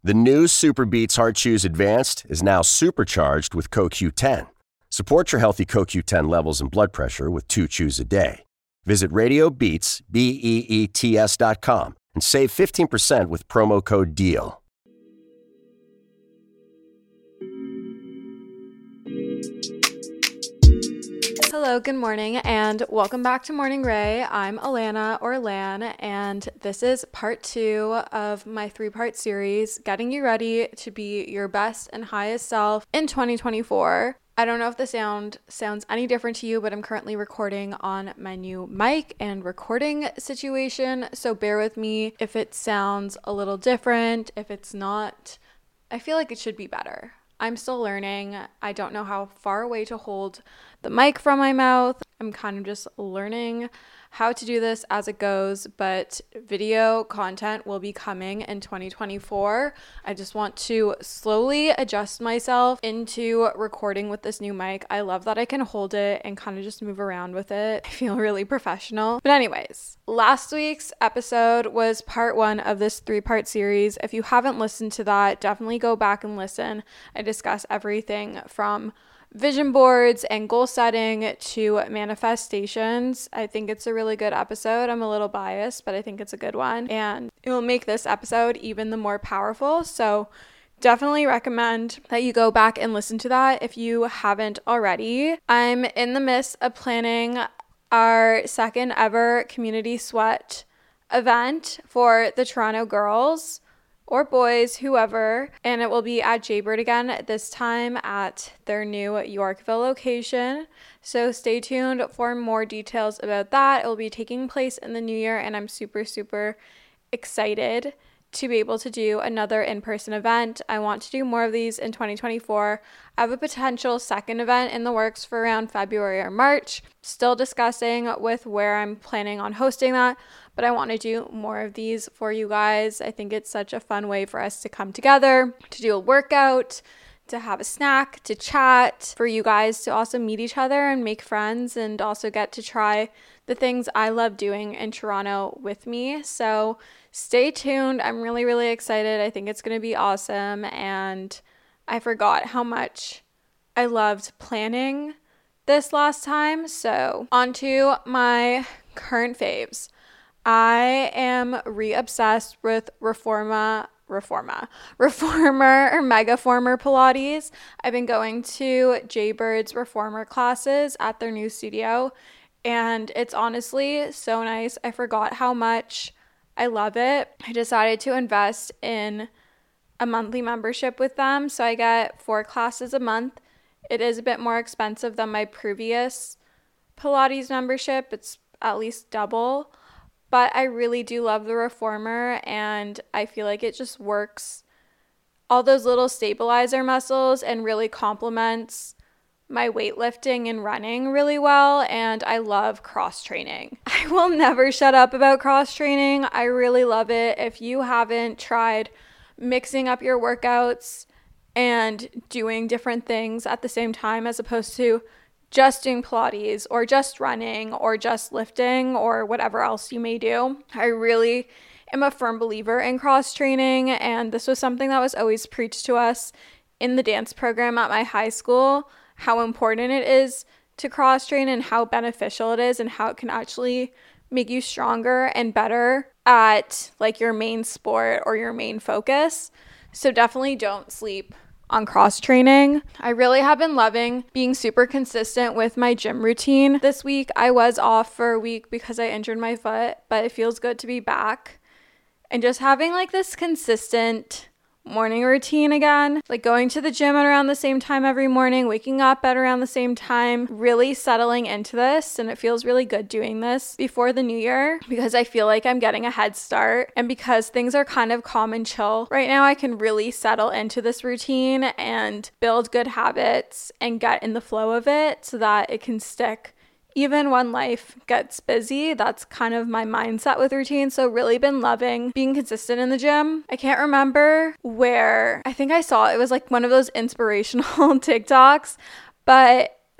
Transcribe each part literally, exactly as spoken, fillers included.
The new Super Beats Heart Chews Advanced is now supercharged with C O Q ten. Support your healthy C O Q ten levels and blood pressure with two chews a day. Visit RadioBeats, B E E T S dot com and save fifteen percent with promo code DEAL. Hello, good morning, and welcome back to Morning Ray. I'm Alana, or Lan, and this is part two of my three-part series, getting you ready to be your best and highest self in twenty twenty-four. I don't know if the sound sounds any different to you, but I'm currently recording on my new mic and recording situation, so bear with me if it sounds a little different. If it's not, I feel like it should be better. I'm still learning. I don't know how far away to hold the mic from my mouth. I'm kind of just learning how to do this as it goes, but video content will be coming in twenty twenty-four. I just want to slowly adjust myself into recording with this new mic. I love that I can hold it and kind of just move around with it. I feel really professional. But anyways, last week's episode was part one of this three-part series. If you haven't listened to that, definitely go back and listen. I discuss everything from vision boards and goal setting to manifestations. I think it's a really good episode. I'm a little biased, but I think it's a good one, and it will make this episode even the more powerful. So definitely recommend that you go back and listen to that if you haven't already. I'm in the midst of planning our second ever Community Sweat event for the Toronto girls or boys, whoever, and it will be at Jaybird again, this time at their new Yorkville location. So stay tuned for more details about that. It will be taking place in the new year, and I'm super, super excited to be able to do another in-person event. I want to do more of these in twenty twenty-four. I have a potential second event in the works for around February or March. Still discussing with where I'm planning on hosting that, but I want to do more of these for you guys. I think it's such a fun way for us to come together, to do a workout, to have a snack, to chat, for you guys to also meet each other and make friends, and also get to try the things I love doing in Toronto with me. So stay tuned. I'm really, really excited. I think it's going to be awesome, and I forgot how much I loved planning this last time. So on to my current faves. I am re-obsessed with Reforma, Reforma, Reformer or Megaformer Pilates. I've been going to Jaybird's Reformer classes at their new studio, and it's honestly so nice. I forgot how much I love it. I decided to invest in a monthly membership with them, so I get four classes a month. It is a bit more expensive than my previous Pilates membership. It's at least double. But I really do love the Reformer, and I feel like it just works all those little stabilizer muscles and really complements my weightlifting and running really well, and I love cross training. I will never shut up about cross training. I really love it. If you haven't tried mixing up your workouts and doing different things at the same time as opposed to just doing Pilates or just running or just lifting or whatever else you may do, I really am a firm believer in cross training, and this was something that was always preached to us in the dance program at my high school, how important it is to cross train and how beneficial it is and how it can actually make you stronger and better at like your main sport or your main focus. So definitely don't sleep on cross training. I really have been loving being super consistent with my gym routine. This week I was off for a week because I injured my foot, but it feels good to be back and just having like this consistent morning routine again, like going to the gym at around the same time every morning, waking up at around the same time, really settling into this. And it feels really good doing this before the new year because I feel like I'm getting a head start, and because things are kind of calm and chill right now, I can really settle into this routine and build good habits and get in the flow of it so that it can stick even when life gets busy. That's kind of my mindset with routine. So really been loving being consistent in the gym. I can't remember where, I think I saw it was like one of those inspirational TikToks, but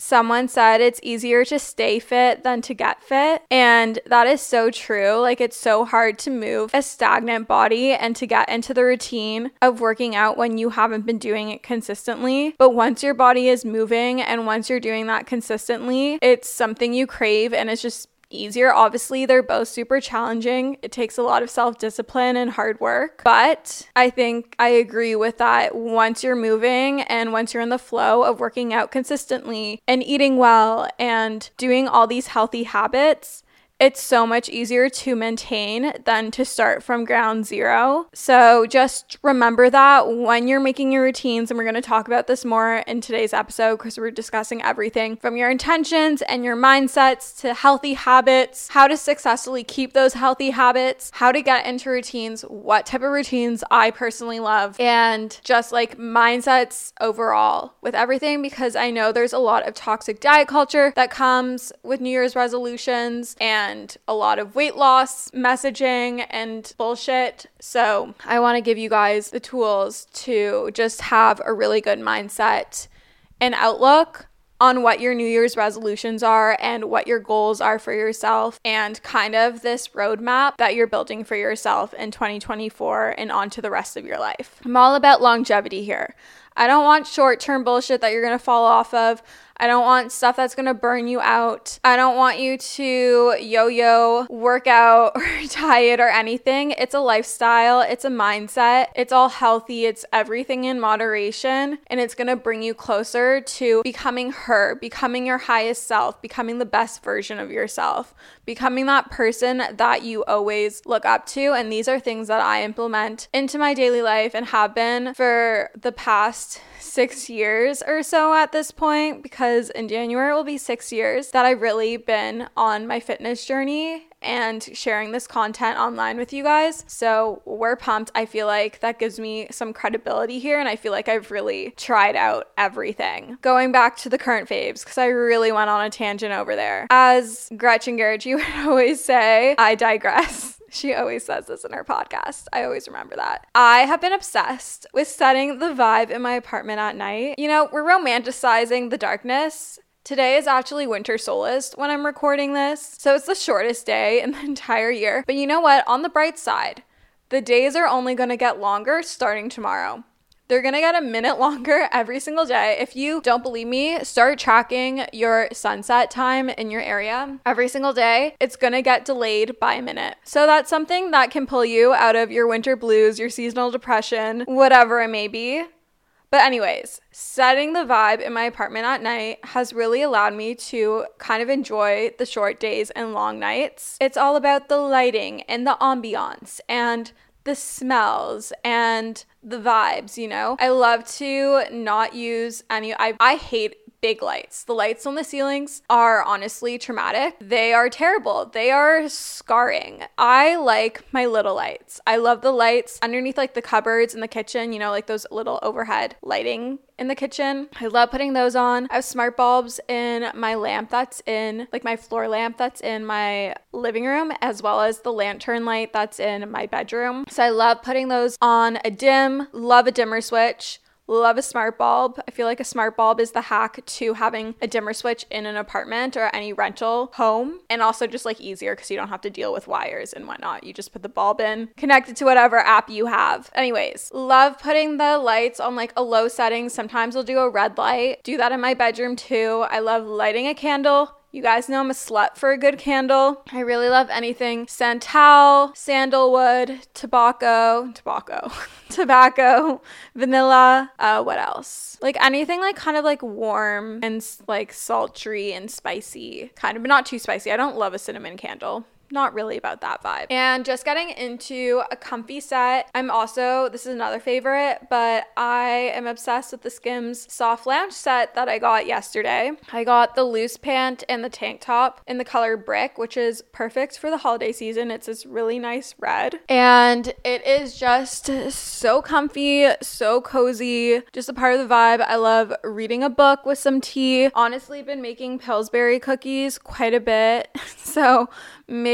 someone said it's easier to stay fit than to get fit. And that is so true. Like, it's so hard to move a stagnant body and to get into the routine of working out when you haven't been doing it consistently. But once your body is moving and once you're doing that consistently, it's something you crave and it's just easier. Obviously, they're both super challenging. It takes a lot of self-discipline and hard work, but I think I agree with that. Once you're moving and once you're in the flow of working out consistently and eating well and doing all these healthy habits, it's so much easier to maintain than to start from ground zero. So just remember that when you're making your routines, and we're going to talk about this more in today's episode because we're discussing everything from your intentions and your mindsets to healthy habits, how to successfully keep those healthy habits, how to get into routines, what type of routines I personally love, and just like mindsets overall with everything, because I know there's a lot of toxic diet culture that comes with New Year's resolutions and and a lot of weight loss messaging and bullshit. So I want to give you guys the tools to just have a really good mindset and outlook on what your New Year's resolutions are and what your goals are for yourself, and kind of this roadmap that you're building for yourself in twenty twenty-four and on to the rest of your life. I'm all about longevity here. I don't want short-term bullshit that you're going to fall off of. I don't want stuff that's going to burn you out. I don't want you to yo-yo, work out, or diet or anything. It's a lifestyle. It's a mindset. It's all healthy. It's everything in moderation. And it's going to bring you closer to becoming her, becoming your highest self, becoming the best version of yourself, becoming that person that you always look up to. And these are things that I implement into my daily life and have been for the past six years or so at this point, because in January it will be six years that I've really been on my fitness journey and sharing this content online with you guys. So we're pumped. I feel like that gives me some credibility here, and I feel like I've really tried out everything. Going back to the current faves, because I really went on a tangent over there. As Gretchen Gerwig would always say, I digress. She always says this in her podcast. I always remember that. I have been obsessed with setting the vibe in my apartment at night. You know, we're romanticizing the darkness. Today is actually winter solstice when I'm recording this, so it's the shortest day in the entire year. But you know what? On the bright side, the days are only going to get longer starting tomorrow. They're going to get a minute longer every single day. If you don't believe me, start tracking your sunset time in your area. Every single day, it's going to get delayed by a minute. So that's something that can pull you out of your winter blues, your seasonal depression, whatever it may be. But anyways, setting the vibe in my apartment at night has really allowed me to kind of enjoy the short days and long nights. It's all about the lighting and the ambiance and the smells and the vibes, you know? I love to not use any, I, I hate big lights. The lights on the ceilings are honestly traumatic. They are terrible. They are scarring. I like my little lights. I love the lights underneath like the cupboards in the kitchen, you know, like those little overhead lighting in the kitchen. I love putting those on. I have smart bulbs in my lamp that's in, like my floor lamp that's in my living room, as well as the lantern light that's in my bedroom. So I love putting those on a dim, love a dimmer switch. Love a smart bulb. I feel like a smart bulb is the hack to having a dimmer switch in an apartment or any rental home, and also just like easier because you don't have to deal with wires and whatnot. You just put the bulb in, connect it to whatever app you have. Anyways, love putting the lights on like a low setting. Sometimes I'll do a red light. Do that in my bedroom too. I love lighting a candle. You guys know I'm a slut for a good candle. I really love anything santal, sandalwood, tobacco, tobacco, tobacco, vanilla, uh, what else? Like anything like kind of like warm and like sultry and spicy, kind of, but not too spicy. I don't love a cinnamon candle. Not really about that vibe. And just getting into a comfy set. I'm also, this is another favorite, but I am obsessed with the Skims soft lounge set that I got yesterday. I got the loose pant and the tank top in the color brick, which is perfect for the holiday season. It's this really nice red. And it is just so comfy, so cozy, just a part of the vibe. I love reading a book with some tea. Honestly, been making Pillsbury cookies quite a bit. So make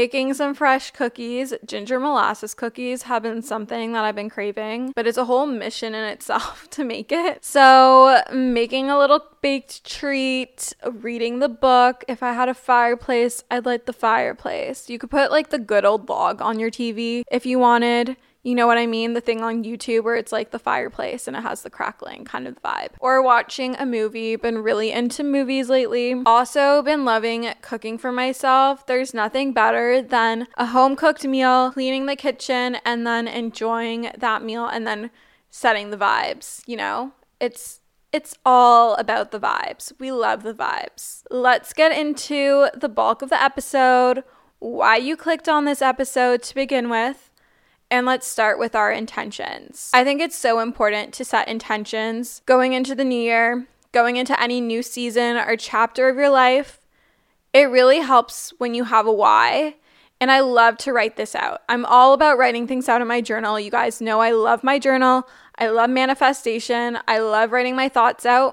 baking some fresh cookies. Ginger molasses cookies have been something that I've been craving, but it's a whole mission in itself to make it. So making a little baked treat, reading the book. If I had a fireplace, I'd light the fireplace. You could put like the good old log on your T V if you wanted. You know what I mean? The thing on YouTube where it's like the fireplace and it has the crackling kind of vibe. Or watching a movie. Been really into movies lately. Also been loving cooking for myself. There's nothing better than a home cooked meal, cleaning the kitchen, and then enjoying that meal and then setting the vibes, you know? It's It's all about the vibes. We love the vibes. Let's get into the bulk of the episode, why you clicked on this episode to begin with. And let's start with our intentions. I think it's so important to set intentions going into the new year, going into any new season or chapter of your life. It really helps when you have a why. And I love to write this out. I'm all about writing things out in my journal. You guys know I love my journal. I love manifestation. I love writing my thoughts out.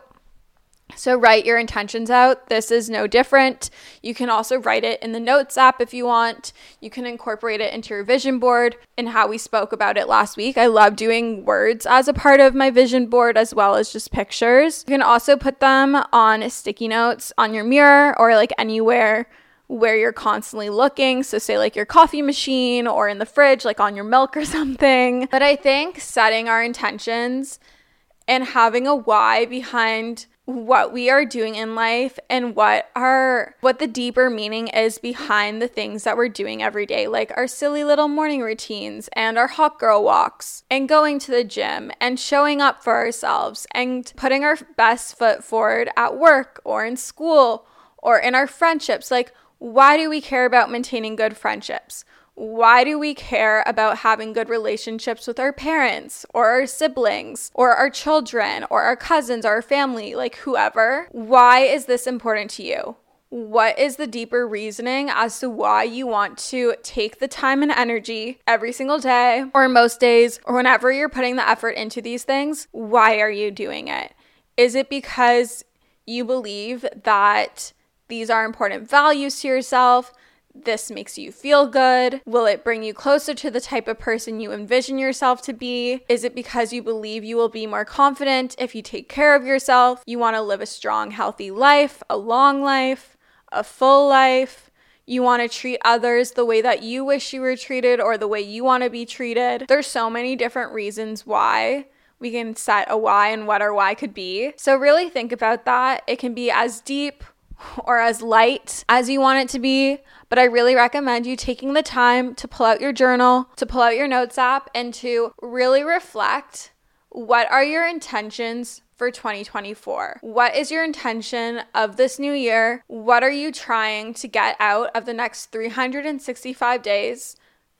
So write your intentions out. This is no different. You can also write it in the Notes app if you want. You can incorporate it into your vision board and how we spoke about it last week. I love doing words as a part of my vision board as well as just pictures. You can also put them on sticky notes on your mirror or like anywhere where you're constantly looking. So say like your coffee machine or in the fridge, like on your milk or something. But I think setting our intentions and having a why behind what we are doing in life and what our what the deeper meaning is behind the things that we're doing every day, like our silly little morning routines and our hot girl walks and going to the gym and showing up for ourselves and putting our best foot forward at work or in school or in our friendships. Like, why do we care about maintaining good friendships? Why do we care about having good relationships with our parents or our siblings or our children or our cousins or our family, like whoever? Why is this important to you? What is the deeper reasoning as to why you want to take the time and energy every single day or most days or whenever you're putting the effort into these things? Why are you doing it? Is it because you believe that these are important values to yourself? This makes you feel good? Will it bring you closer to the type of person you envision yourself to be? Is it because you believe you will be more confident if you take care of yourself? You want to live a strong, healthy life, a long life, a full life. You want to treat others the way that you wish you were treated or the way you want to be treated. There's so many different reasons why we can set a why and what our why could be. So really think about that. It can be as deep or as light as you want it to be, but I really recommend you taking the time to pull out your journal, to pull out your Notes app, and to really reflect, what are your intentions for twenty twenty-four? What is your intention of this new year? What are you trying to get out of the next three hundred sixty-five days?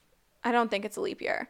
I don't think it's a leap year.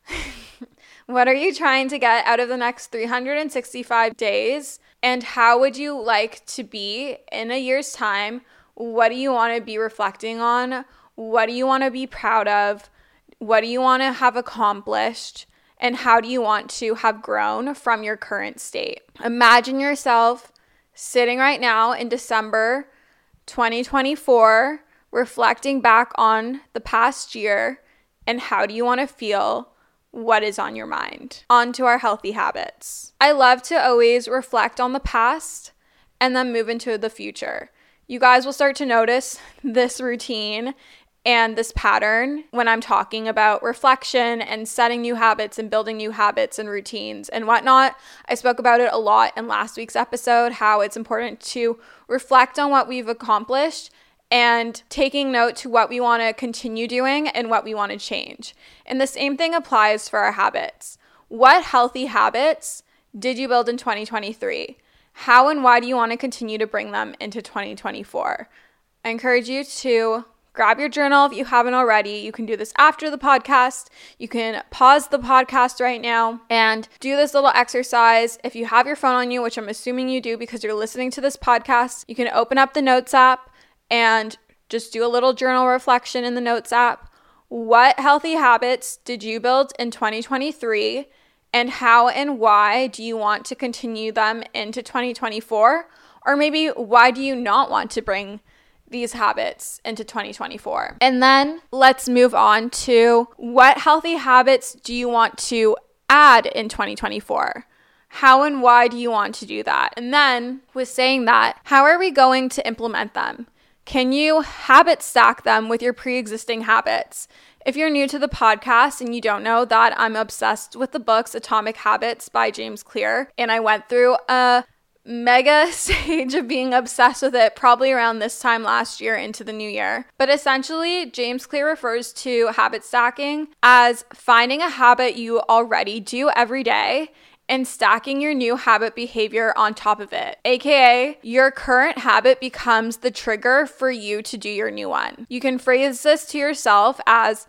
What are you trying to get out of the next three hundred sixty-five days? And how would you like to be in a year's time? What do you want to be reflecting on? What do you want to be proud of? What do you want to have accomplished? And how do you want to have grown from your current state? Imagine yourself sitting right now in December twenty twenty-four, reflecting back on the past year, and how do you want to feel? What is on your mind? On to our healthy habits. I love to always reflect on the past and then move into the future. You guys will start to notice this routine and this pattern when I'm talking about reflection and setting new habits and building new habits and routines and whatnot. I spoke about it a lot in last week's episode, how it's important to reflect on what we've accomplished and taking note to what we want to continue doing and what we want to change. And the same thing applies for our habits. What healthy habits did you build in twenty twenty-three? How and why do you want to continue to bring them into twenty twenty-four? I encourage you to grab your journal if you haven't already. You can do this after the podcast. You can pause the podcast right now and do this little exercise. If you have your phone on you, which I'm assuming you do because you're listening to this podcast, you can open up the Notes app and just do a little journal reflection in the Notes app. What healthy habits did you build in twenty twenty-three? And how and why do you want to continue them into twenty twenty-four? Or maybe why do you not want to bring these habits into twenty twenty-four. And then let's move on to what healthy habits do you want to add in twenty twenty-four? How and why do you want to do that? And then with saying that, how are we going to implement them? Can you habit stack them with your pre-existing habits? If you're new to the podcast and you don't know that I'm obsessed with the books Atomic Habits by James Clear, and I went through a mega stage of being obsessed with it probably around this time last year into the new year. But essentially, James Clear refers to habit stacking as finding a habit you already do every day and stacking your new habit behavior on top of it, aka your current habit becomes the trigger for you to do your new one. You can phrase this to yourself as,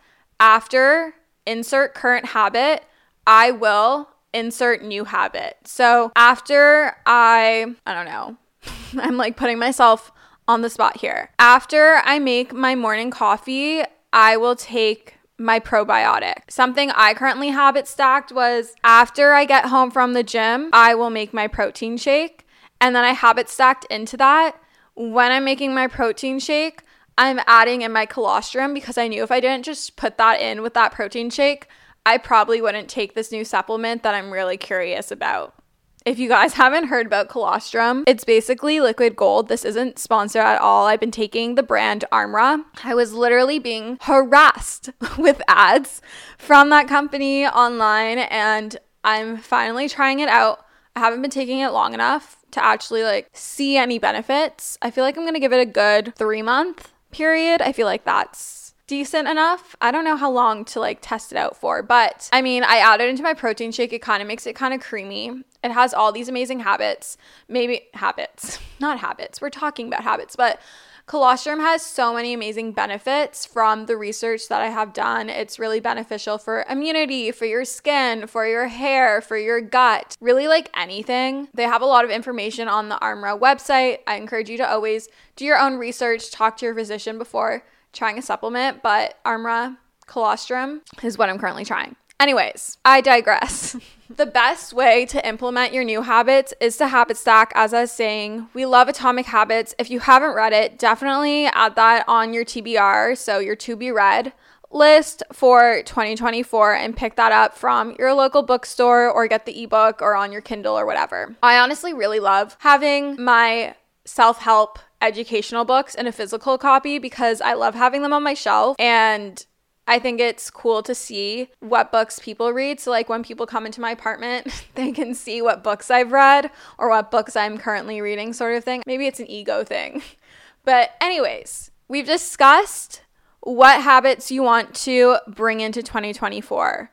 after insert current habit, I will insert new habit. So after I, I don't know, I'm like putting myself on the spot here. After I make my morning coffee, I will take my probiotic. Something I currently habit stacked was after I get home from the gym, I will make my protein shake. And then I habit stacked into that. When I'm making my protein shake, I'm adding in my colostrum because I knew if I didn't just put that in with that protein shake, I probably wouldn't take this new supplement that I'm really curious about. If you guys haven't heard about colostrum, it's basically liquid gold. This isn't sponsored at all. I've been taking the brand Armra. I was literally being harassed with ads from that company online, and I'm finally trying it out. I haven't been taking it long enough to actually like see any benefits. I feel like I'm going to give it a good three month period. I feel like that's decent enough. I don't know how long to like test it out for, but I mean, I add it into my protein shake. It kind of makes it kind of creamy. It has all these amazing habits, maybe habits, not habits. We're talking about habits, but colostrum has so many amazing benefits from the research that I have done. It's really beneficial for immunity, for your skin, for your hair, for your gut, really like anything. They have a lot of information on the Armra website. I encourage you to always do your own research, talk to your physician before trying a supplement, but Armra colostrum is what I'm currently trying. Anyways, I digress. The best way to implement your new habits is to habit stack. As I was saying, we love Atomic Habits. If you haven't read it, definitely add that on your T B R, so your to be read list for twenty twenty-four, and pick that up from your local bookstore or get the ebook or on your Kindle or whatever. I honestly really love having my self-help educational books in a physical copy because I love having them on my shelf, and I think it's cool to see what books people read. So like when people come into my apartment, they can see what books I've read or what books I'm currently reading, sort of thing. Maybe it's an ego thing. But anyways, we've discussed what habits you want to bring into twenty twenty-four.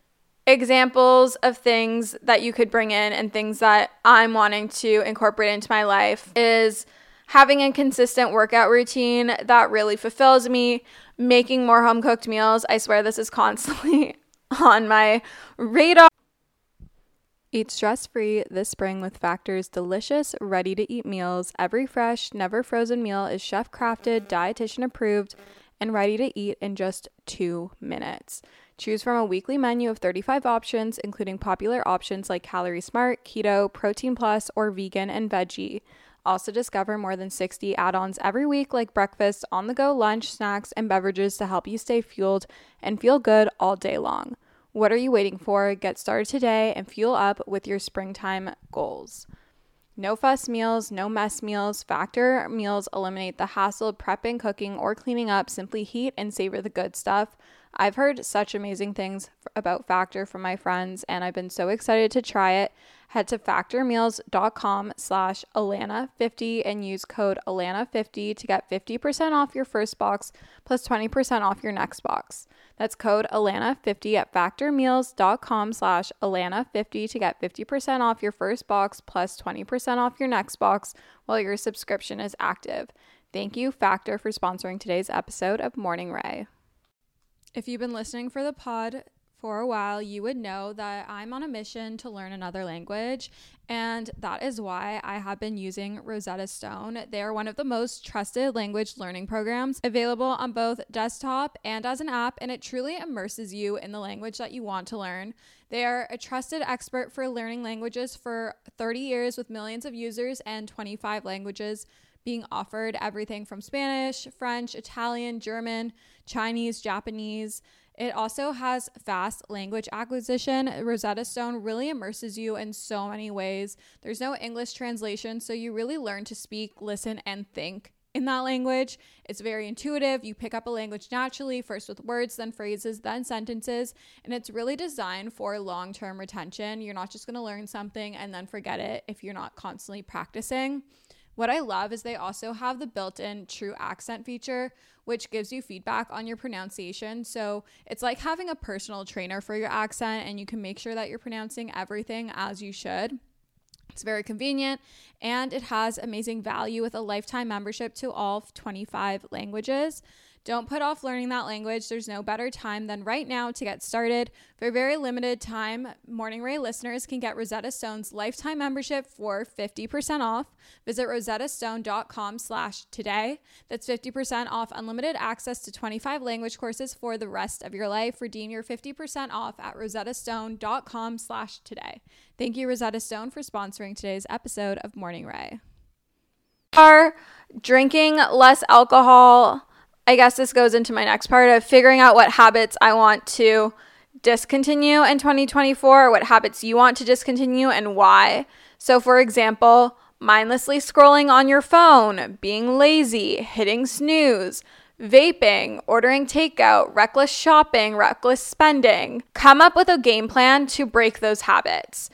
Examples of things that you could bring in and things that I'm wanting to incorporate into my life is having a consistent workout routine that really fulfills me, making more home-cooked meals. I swear this is constantly on my radar. Eat stress-free this spring with Factor's delicious, ready-to-eat meals. Every fresh, never frozen meal is chef-crafted, dietitian-approved, and ready to eat in just two minutes. Choose from a weekly menu of thirty-five options, including popular options like Calorie Smart, Keto, Protein Plus, or Vegan and Veggie. Also discover more than sixty add-ons every week like breakfast, on-the-go lunch, snacks, and beverages to help you stay fueled and feel good all day long. What are you waiting for? Get started today and fuel up with your springtime goals. No fuss meals, no mess meals. Factor meals eliminate the hassle of prepping, cooking, or cleaning up. Simply heat and savor the good stuff. I've heard such amazing things about Factor from my friends, and I've been so excited to try it. Head to factormeals.com slash Alana fifty and use code Alana fifty to get fifty percent off your first box plus twenty percent off your next box. That's code Alana fifty at factormeals.com slash Alana fifty to get fifty percent off your first box plus twenty percent off your next box while your subscription is active. Thank you, Factor, for sponsoring today's episode of Morning Ray. If you've been listening for the pod for a while, you would know that I'm on a mission to learn another language, and that is why I have been using Rosetta Stone. They are one of the most trusted language learning programs available on both desktop and as an app, and it truly immerses you in the language that you want to learn. They are a trusted expert for learning languages for thirty years with millions of users and twenty-five languages. being offered everything from Spanish, French, Italian, German, Chinese, Japanese. It also has fast language acquisition. Rosetta Stone really immerses you in so many ways. There's no English translation, so you really learn to speak, listen, and think in that language. It's very intuitive. You pick up a language naturally, first with words, then phrases, then sentences, and it's really designed for long-term retention. You're not just going to learn something and then forget it if you're not constantly practicing. What I love is they also have the built-in true accent feature, which gives you feedback on your pronunciation. So it's like having a personal trainer for your accent, and you can make sure that you're pronouncing everything as you should. It's very convenient, and it has amazing value with a lifetime membership to all twenty-five languages. Don't put off learning that language. There's no better time than right now to get started. For a very limited time, Morning Ray listeners can get Rosetta Stone's lifetime membership for fifty percent off. Visit rosettastone.com slash today. That's fifty percent off unlimited access to twenty-five language courses for the rest of your life. Redeem your fifty percent off at rosettastone.com slash today. Thank you, Rosetta Stone, for sponsoring today's episode of Morning Ray. Are drinking less alcohol. I guess this goes into my next part of figuring out what habits I want to discontinue in twenty twenty-four, what habits you want to discontinue and why. So for example, mindlessly scrolling on your phone, being lazy, hitting snooze, vaping, ordering takeout, reckless shopping, reckless spending. Come up with a game plan to break those habits.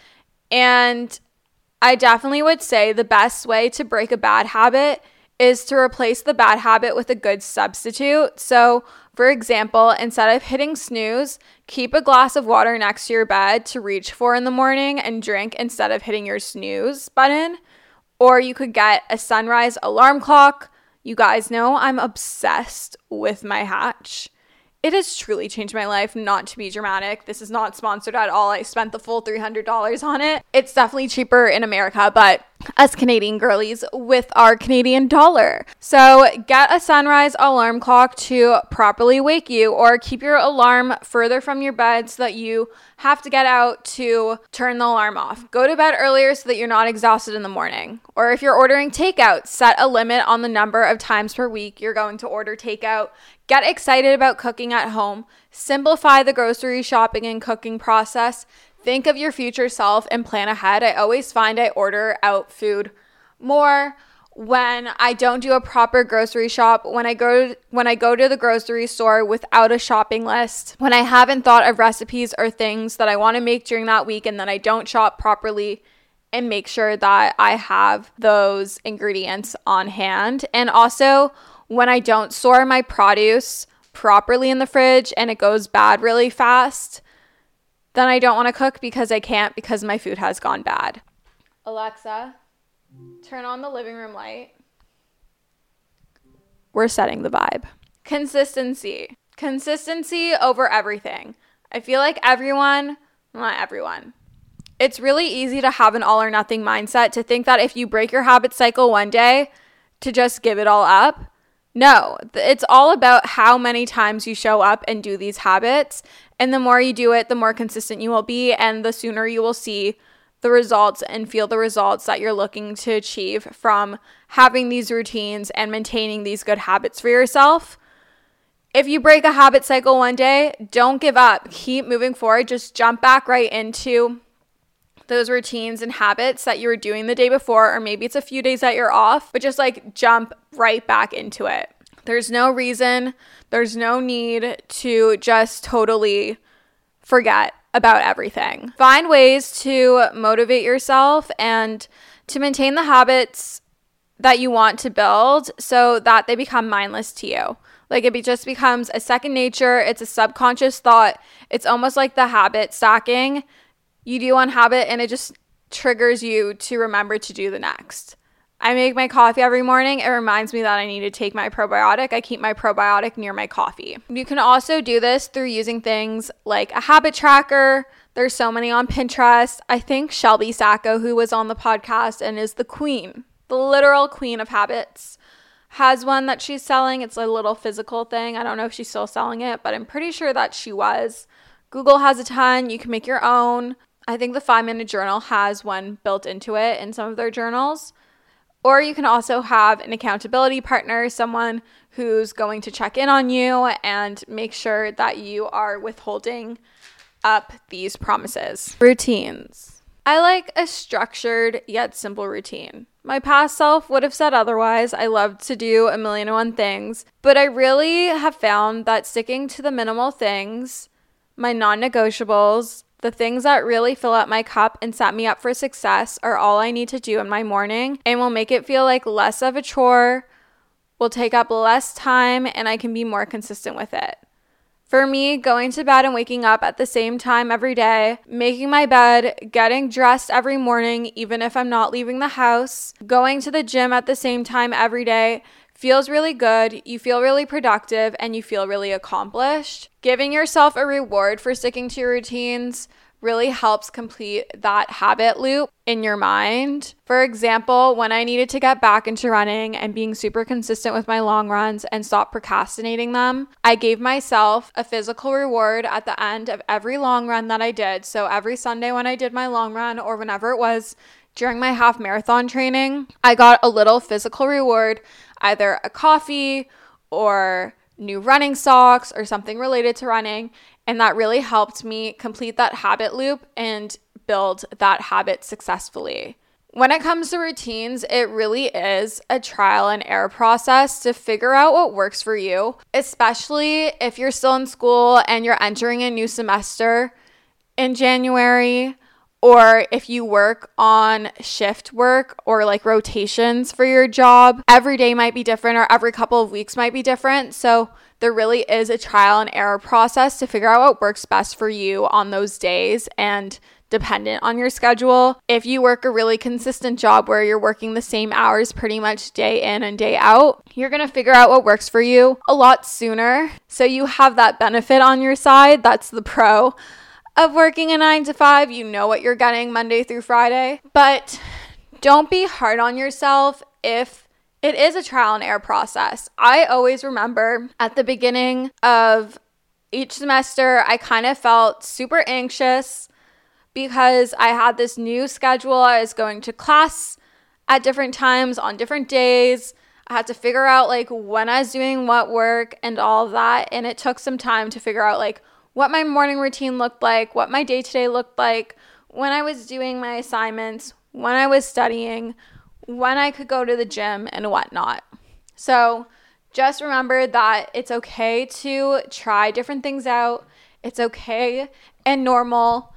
And I definitely would say the best way to break a bad habit is to replace the bad habit with a good substitute. So, for example, instead of hitting snooze, keep a glass of water next to your bed to reach for in the morning and drink instead of hitting your snooze button. Or you could get a sunrise alarm clock. You guys know I'm obsessed with my Hatch. It has truly changed my life, not to be dramatic. This is not sponsored at all. I spent the full three hundred dollars on it. It's definitely cheaper in America, but us Canadian girlies with our Canadian dollar. So get a sunrise alarm clock to properly wake you, or keep your alarm further from your bed so that you have to get out to turn the alarm off. Go to bed earlier so that you're not exhausted in the morning. Or if you're ordering takeout, set a limit on the number of times per week you're going to order takeout. Get excited about cooking at home. Simplify the grocery shopping and cooking process. Think of your future self and plan ahead. I always find I order out food more when I don't do a proper grocery shop, when I go when I go to the grocery store without a shopping list, when I haven't thought of recipes or things that I want to make during that week, and then I don't shop properly and make sure that I have those ingredients on hand. And also when I don't store my produce properly in the fridge and it goes bad really fast, then I don't want to cook because I can't, because my food has gone bad. Alexa, turn on the living room light. We're setting the vibe. Consistency. Consistency over everything. I feel like everyone, not everyone, it's really easy to have an all or nothing mindset, to think that if you break your habit cycle one day, to just give it all up. No, it's all about how many times you show up and do these habits. And the more you do it, the more consistent you will be, and the sooner you will see the results and feel the results that you're looking to achieve from having these routines and maintaining these good habits for yourself. If you break a habit cycle one day, don't give up. Keep moving forward. Just jump back right into those routines and habits that you were doing the day before, or maybe it's a few days that you're off, but just like jump right back into it. There's no reason, there's no need to just totally forget about everything. Find ways to motivate yourself and to maintain the habits that you want to build so that they become mindless to you. Like it just becomes a second nature. It's a subconscious thought. It's almost like the habit stacking. You do one habit and it just triggers you to remember to do the next. I make my coffee every morning. It reminds me that I need to take my probiotic. I keep my probiotic near my coffee. You can also do this through using things like a habit tracker. There's so many on Pinterest. I think Shelby Sacco, who was on the podcast and is the queen, the literal queen of habits, has one that she's selling. It's a little physical thing. I don't know if she's still selling it, but I'm pretty sure that she was. Google has a ton. You can make your own. I think the Five Minute Journal has one built into it in some of their journals. Or you can also have an accountability partner, someone who's going to check in on you and make sure that you are withholding up these promises. Routines. I like a structured yet simple routine. My past self would have said otherwise. I love to do a million and one things, but I really have found that sticking to the minimal things, my non-negotiables, the things that really fill up my cup and set me up for success are all I need to do in my morning and will make it feel like less of a chore, will take up less time, and I can be more consistent with it. For me, going to bed and waking up at the same time every day, making my bed, getting dressed every morning, even if I'm not leaving the house, going to the gym at the same time every day, feels really good, you feel really productive, and you feel really accomplished. Giving yourself a reward for sticking to your routines really helps complete that habit loop in your mind. For example, when I needed to get back into running and being super consistent with my long runs and stop procrastinating them, I gave myself a physical reward at the end of every long run that I did. So every Sunday when I did my long run, or whenever it was during my half marathon training, I got a little physical reward, either a coffee or new running socks or something related to running. And that really helped me complete that habit loop and build that habit successfully. When it comes to routines, it really is a trial and error process to figure out what works for you, especially if you're still in school and you're entering a new semester in January, or if you work on shift work or like rotations for your job. Every day might be different, or every couple of weeks might be different. So there really is a trial and error process to figure out what works best for you on those days and dependent on your schedule. If you work a really consistent job where you're working the same hours pretty much day in and day out, you're going to figure out what works for you a lot sooner. So you have that benefit on your side. That's the pro of working a nine to five. You know what you're getting Monday through Friday. But don't be hard on yourself if it is a trial and error process. I always remember at the beginning of each semester, I kind of felt super anxious because I had this new schedule. I was going to class at different times on different days. I had to figure out like when I was doing what work and all of that. And it took some time to figure out like what my morning routine looked like, what my day-to-day looked like, when I was doing my assignments, when I was studying, when I could go to the gym and whatnot. So just remember that it's okay to try different things out. It's okay and normal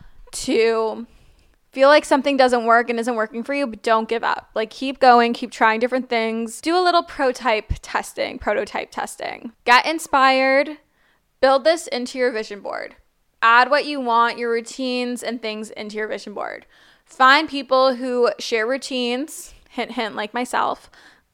to feel like something doesn't work and isn't working for you, but don't give up. Like keep going, keep trying different things. Do a little prototype testing, prototype testing. Get inspired. Build this into your vision board. Add what you want, your routines and things into your vision board. Find people who share routines, hint, hint, like myself,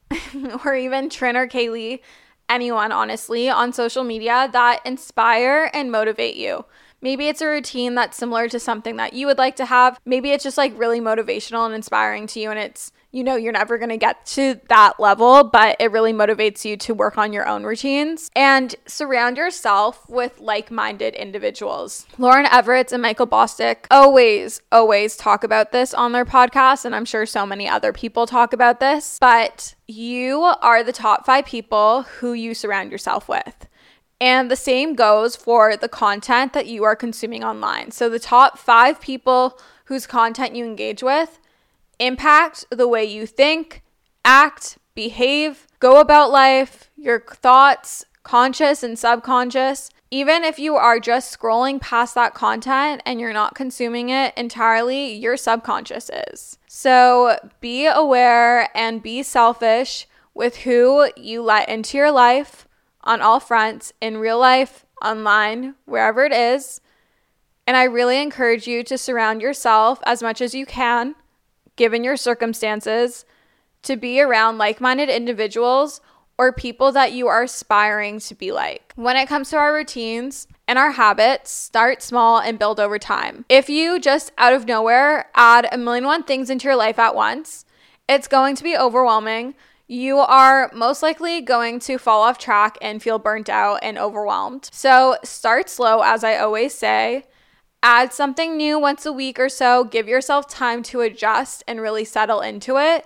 or even Trin or Kaylee, anyone, honestly, on social media that inspire and motivate you. Maybe it's a routine that's similar to something that you would like to have. Maybe it's just like really motivational and inspiring to you, and it's, you know, you're never going to get to that level, but it really motivates you to work on your own routines. And surround yourself with like-minded individuals. Lauren Everett and Michael Bosstick always, always talk about this on their podcast, and I'm sure so many other people talk about this, but you are the top five people who you surround yourself with. And the same goes for the content that you are consuming online. So the top five people whose content you engage with impact the way you think, act, behave, go about life, your thoughts, conscious and subconscious. Even if you are just scrolling past that content and you're not consuming it entirely, your subconscious is. So be aware and be selfish with who you let into your life on all fronts, in real life, online, wherever it is. And I really encourage you to surround yourself as much as you can, given your circumstances, to be around like-minded individuals or people that you are aspiring to be like. When it comes to our routines and our habits, start small and build over time. If you just out of nowhere add a million one things into your life at once, it's going to be overwhelming. You are most likely going to fall off track and feel burnt out and overwhelmed. So start slow, as I always say. Add something new once a week or so. Give yourself time to adjust and really settle into it.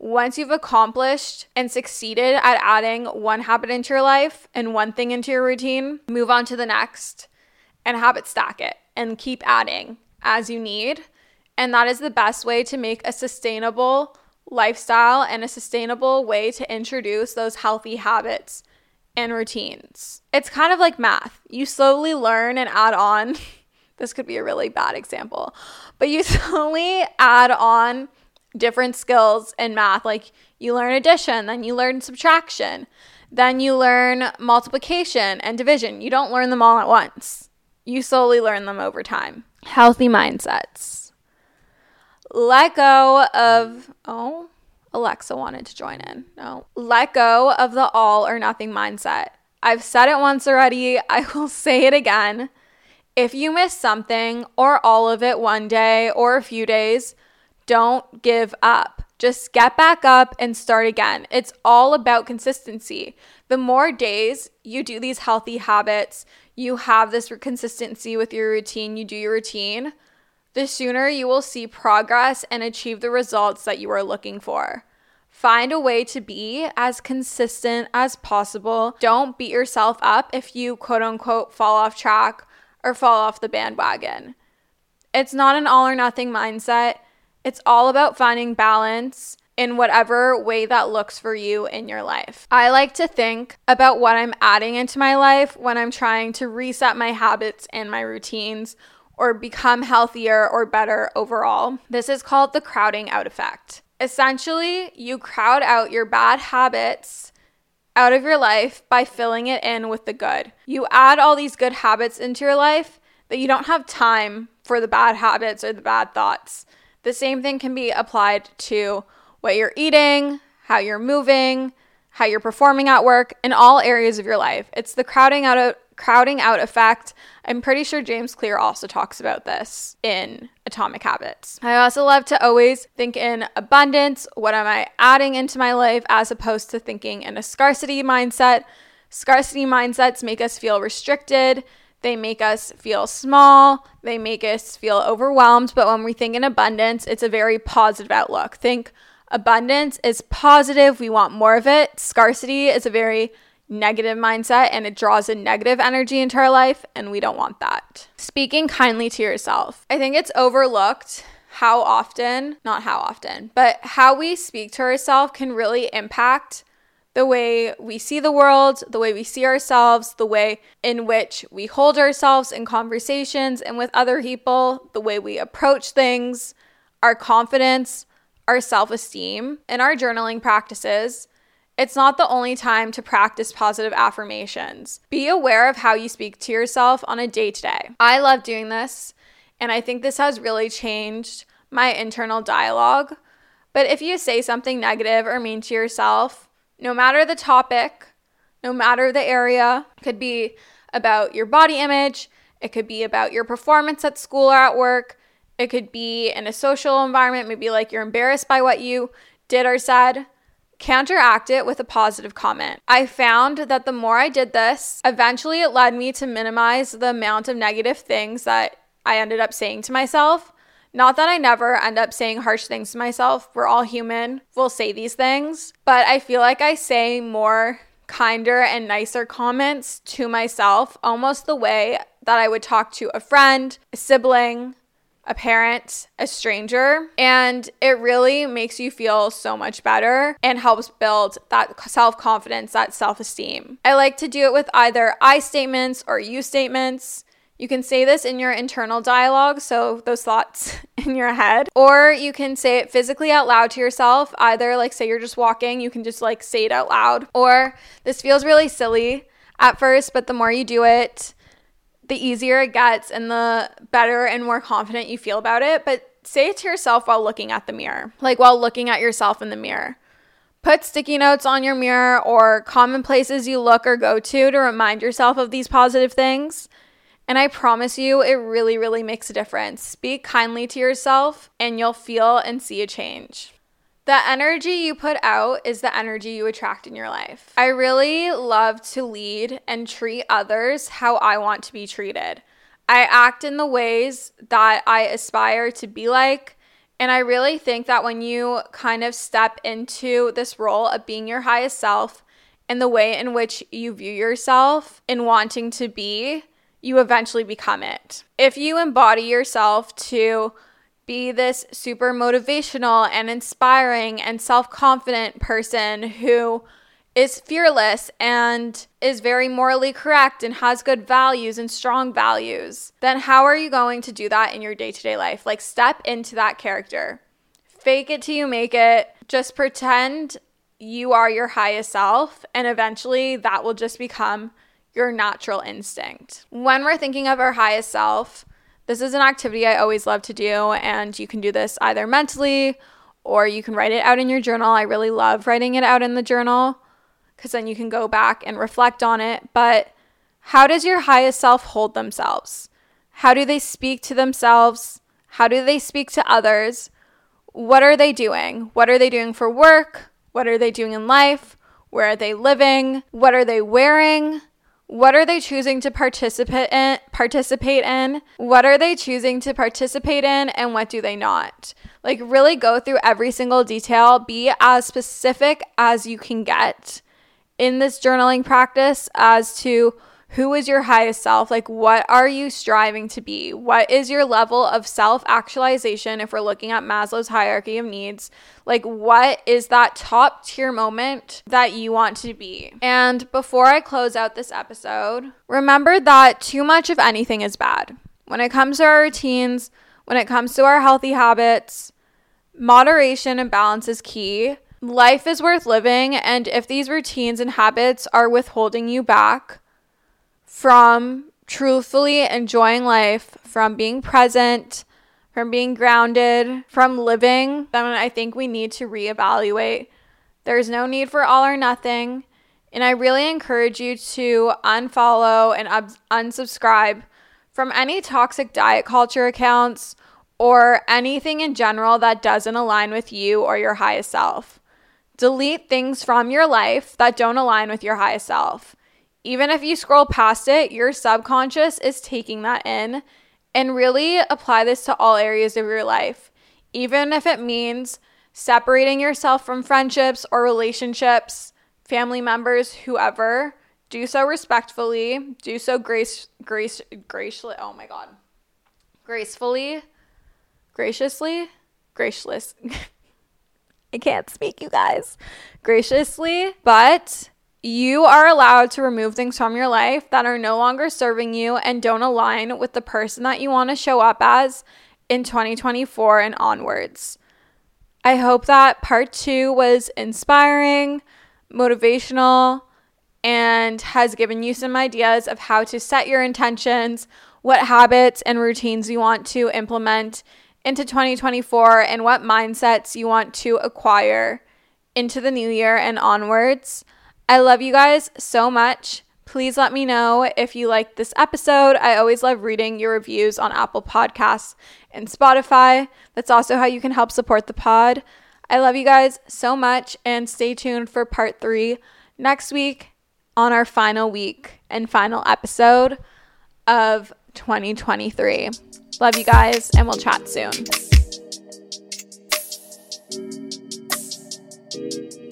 once you've accomplished and succeeded at adding one habit into your life and one thing into your routine, move on to the next and habit stack it and keep adding as you need. And that is the best way to make a sustainable lifestyle and a sustainable way to introduce those healthy habits and routines. It's kind of like math. You slowly learn and add on. This could be a really bad example, but you slowly add on different skills in math. Like you learn addition, then you learn subtraction, then you learn multiplication and division. You don't learn them all at once. You slowly learn them over time. Healthy mindsets. Let go of, oh, Alexa wanted to join in. No. Let go of the all or nothing mindset. I've said it once already. I will say it again. If you miss something or all of it one day or a few days, don't give up. Just get back up and start again. It's all about consistency. The more days you do these healthy habits, you have this consistency with your routine, you do your routine, the sooner you will see progress and achieve the results that you are looking for. Find a way to be as consistent as possible. Don't beat yourself up if you quote unquote fall off track or fall off the bandwagon. It's not an all or nothing mindset. It's all about finding balance in whatever way that looks for you in your life. I like to think about what I'm adding into my life when I'm trying to reset my habits and my routines or become healthier or better overall. This is called the crowding out effect. Essentially, you crowd out your bad habits out of your life by filling it in with the good. You add all these good habits into your life that you don't have time for the bad habits or the bad thoughts. The same thing can be applied to what you're eating, how you're moving, how you're performing at work, in all areas of your life. It's the crowding out of crowding out effect. I'm pretty sure James Clear also talks about this in Atomic Habits. I also love to always think in abundance. What am I adding into my life as opposed to thinking in a scarcity mindset? Scarcity mindsets make us feel restricted. They make us feel small. They make us feel overwhelmed. But when we think in abundance, it's a very positive outlook. Think abundance is positive. We want more of it. Scarcity is a very negative mindset and it draws a negative energy into our life, and we don't want that. Speaking kindly to yourself. I think it's overlooked how often, not how often, but how we speak to ourselves can really impact the way we see the world, the way we see ourselves, the way in which we hold ourselves in conversations and with other people, the way we approach things, our confidence, our self-esteem. In our journaling practices, it's not the only time to practice positive affirmations. Be aware of how you speak to yourself on a day-to-day. I love doing this, and I think this has really changed my internal dialogue. But if you say something negative or mean to yourself, no matter the topic, no matter the area, it could be about your body image, it could be about your performance at school or at work, it could be in a social environment, maybe like you're embarrassed by what you did or said, counteract it with a positive comment. I found that the more I did this, eventually it led me to minimize the amount of negative things that I ended up saying to myself. Not that I never end up saying harsh things to myself. We're all human. We'll say these things. But I feel like I say more kinder and nicer comments to myself, almost the way that I would talk to a friend, a sibling, a parent, a stranger, and it really makes you feel so much better and helps build that self-confidence, that self-esteem. I like to do it with either I statements or you statements. You can say this in your internal dialogue, so those thoughts in your head, or you can say it physically out loud to yourself. Either like say you're just walking, you can just like say it out loud, or this feels really silly at first, but the more you do it, the easier it gets and the better and more confident you feel about it. But say it to yourself while looking at the mirror, like while looking at yourself in the mirror. Put sticky notes on your mirror or common places you look or go to to remind yourself of these positive things. And I promise you, it really, really makes a difference. Speak kindly to yourself and you'll feel and see a change. The energy you put out is the energy you attract in your life. I really love to lead and treat others how I want to be treated. I act in the ways that I aspire to be like, And I really think that when you kind of step into this role of being your highest self and the way in which you view yourself and wanting to be, you eventually become it. If you embody yourself to be this super motivational and inspiring and self-confident person who is fearless and is very morally correct and has good values and strong values, then how are you going to do that in your day-to-day life? Like, step into that character. Fake it till you make it. Just pretend you are your highest self, and eventually that will just become your natural instinct. When we're thinking of our highest self, this is an activity I always love to do, and you can do this either mentally or you can write it out in your journal. I really love writing it out in the journal because then you can go back and reflect on it. But how does your highest self hold themselves? How do they speak to themselves? How do they speak to others? What are they doing? What are they doing for work? What are they doing in life? Where are they living? What are they wearing? What are they choosing to participate in? Participate in? What are they choosing to participate in, and what do they not? Like, really go through every single detail. Be as specific as you can get in this journaling practice as to who is your highest self. Like, what are you striving to be? What is your level of self-actualization if we're looking at Maslow's hierarchy of needs? Like, what is that top tier moment that you want to be? And before I close out this episode, remember that too much of anything is bad. When it comes to our routines, when it comes to our healthy habits, moderation and balance is key. Life is worth living, and if these routines and habits are withholding you back from truthfully enjoying life, from being present, from being grounded, from living, then I think we need to reevaluate. There's no need for all or nothing, and I really encourage you to unfollow andub- unsubscribe from any toxic diet culture accounts or anything in general that doesn't align with you or your highest self. Delete things from your life that don't align with your highest self. Even if you scroll past it, your subconscious is taking that in, and really apply this to all areas of your life. Even if it means separating yourself from friendships or relationships, family members, whoever, do so respectfully, do so grace, grace, graciously, oh my God, gracefully, graciously, graceless. I can't speak, you guys. Graciously, but you are allowed to remove things from your life that are no longer serving you and don't align with the person that you want to show up as in twenty twenty-four and onwards. I hope that part two was inspiring, motivational, and has given you some ideas of how to set your intentions, what habits and routines you want to implement into twenty twenty-four, and what mindsets you want to acquire into the new year and onwards. I love you guys so much. Please let me know if you liked this episode. I always love reading your reviews on Apple Podcasts and Spotify. That's also how you can help support the pod. I love you guys so much, and stay tuned for part three next week on our final week and final episode of twenty twenty-three. Love you guys, and we'll chat soon.